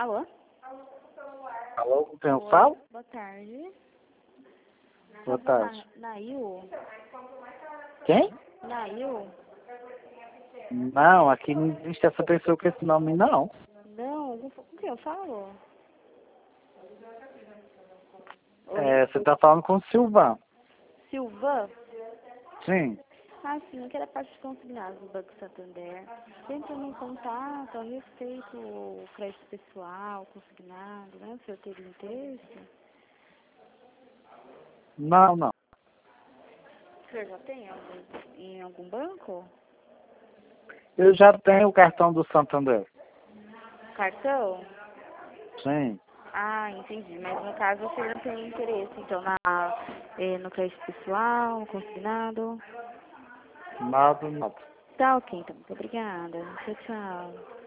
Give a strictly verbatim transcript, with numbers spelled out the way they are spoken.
Alô? Alô, com quem eu Oi, falo? boa tarde. Boa tarde. Na, Nail? Quem? Nail? Não, aqui não existe essa pessoa com esse nome, não. Não, com com quem eu falo? Oi? É, você tá falando com o Silvão. Silvan? Sim. Ah, sim, que era parte de consignados do Banco Santander. Entrando em contato a respeito do crédito pessoal, consignado, né? O senhor teria interesse? Não, não. O senhor já tem algum, em algum banco? Eu já tenho o cartão do Santander. Cartão? Sim. Ah, entendi. Mas no caso você não tem interesse, então, na, eh, no crédito pessoal, consignado? Nada, nada. Tá ok, então. Muito obrigada. Tchau, tchau.